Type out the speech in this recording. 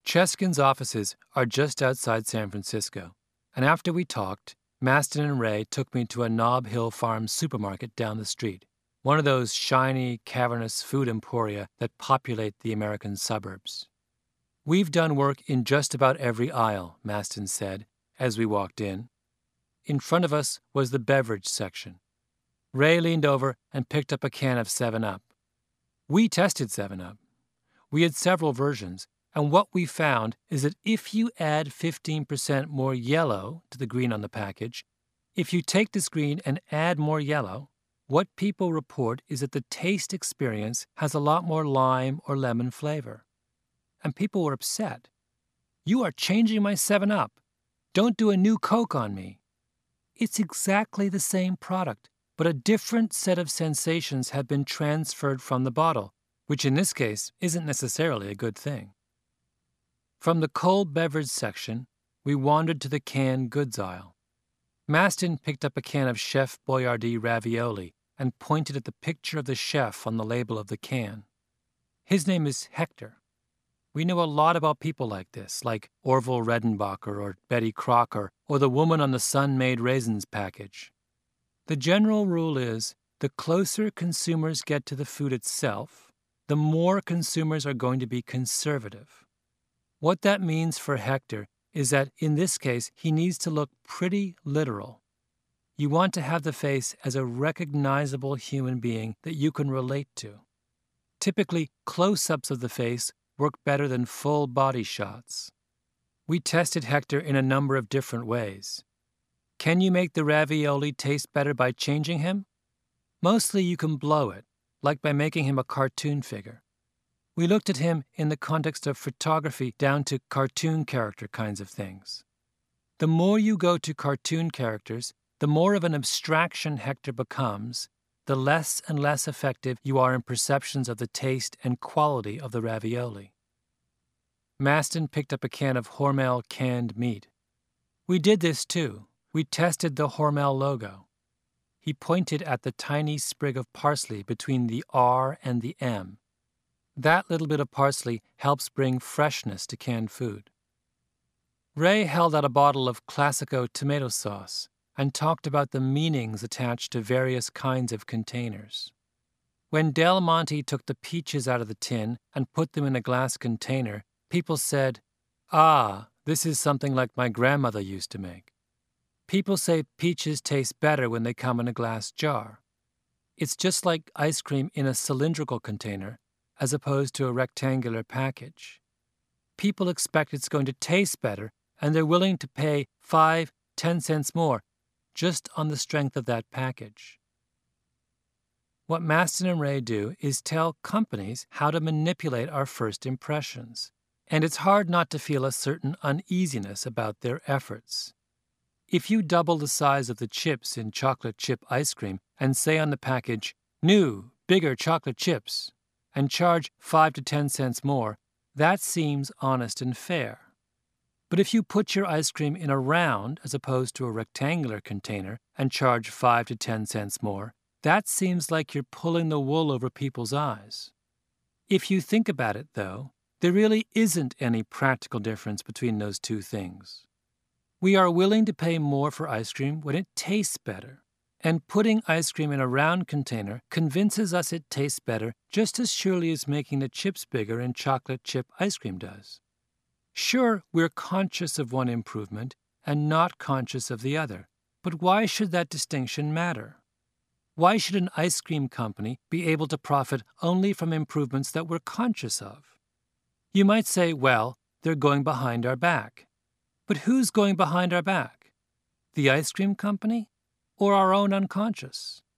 Cheskin's offices are just outside San Francisco, and after we talked, Maston and Ray took me to a Nob Hill Farms supermarket down the street, one of those shiny, cavernous food emporia that populate the American suburbs. "We've done work in just about every aisle," Maston said, as we walked in. In front of us was the beverage section. Ray leaned over and picked up a can of 7-Up. We tested 7-Up. We had several versions, and what we found is that if you add 15% more yellow to the green on the package, if you take this green and add more yellow, what people report is that the taste experience has a lot more lime or lemon flavor. And people were upset. "You are changing my 7-Up. Don't do a new Coke on me." It's exactly the same product, but a different set of sensations have been transferred from the bottle, which in this case isn't necessarily a good thing. From the cold beverage section, we wandered to the canned goods aisle. Maston picked up a can of Chef Boyardee ravioli and pointed at the picture of the chef on the label of the can. His name is Hector. We know a lot about people like this, like Orville Redenbacher or Betty Crocker or the woman on the Sun-Made Raisins package. The general rule is the closer consumers get to the food itself, the more consumers are going to be conservative. What that means for Hector is that in this case he needs to look pretty literal. You want to have the face as a recognizable human being that you can relate to. Typically, close-ups of the face work better than full body shots. We tested Hector in a number of different ways. Can you make the ravioli taste better by changing him? Mostly you can blow it, like by making him a cartoon figure. We looked at him in the context of photography down to cartoon character kinds of things. The more you go to cartoon characters, the more of an abstraction Hector becomes, the less and less effective you are in perceptions of the taste and quality of the ravioli. Maston picked up a can of Hormel canned meat. We did this too. We tested the Hormel logo. He pointed at the tiny sprig of parsley between the R and the M. That little bit of parsley helps bring freshness to canned food. Ray held out a bottle of Classico tomato sauce and talked about the meanings attached to various kinds of containers. When Del Monte took the peaches out of the tin and put them in a glass container, people said, "Ah, this is something like my grandmother used to make." People say peaches taste better when they come in a glass jar. It's just like ice cream in a cylindrical container as opposed to a rectangular package. People expect it's going to taste better, and they're willing to pay 5-10 cents more just on the strength of that package. What Maston and Ray do is tell companies how to manipulate our first impressions, and it's hard not to feel a certain uneasiness about their efforts. If you double the size of the chips in chocolate chip ice cream and say on the package, "New, bigger chocolate chips," and charge 5 to 10 cents more, that seems honest and fair. But if you put your ice cream in a round as opposed to a rectangular container and charge 5 to 10 cents more, that seems like you're pulling the wool over people's eyes. If you think about it, though, there really isn't any practical difference between those two things. We are willing to pay more for ice cream when it tastes better. And putting ice cream in a round container convinces us it tastes better just as surely as making the chips bigger in chocolate chip ice cream does. Sure, we're conscious of one improvement and not conscious of the other, but why should that distinction matter? Why should an ice cream company be able to profit only from improvements that we're conscious of? You might say, well, they're going behind our back. But who's going behind our back? The ice cream company? Or our own unconscious?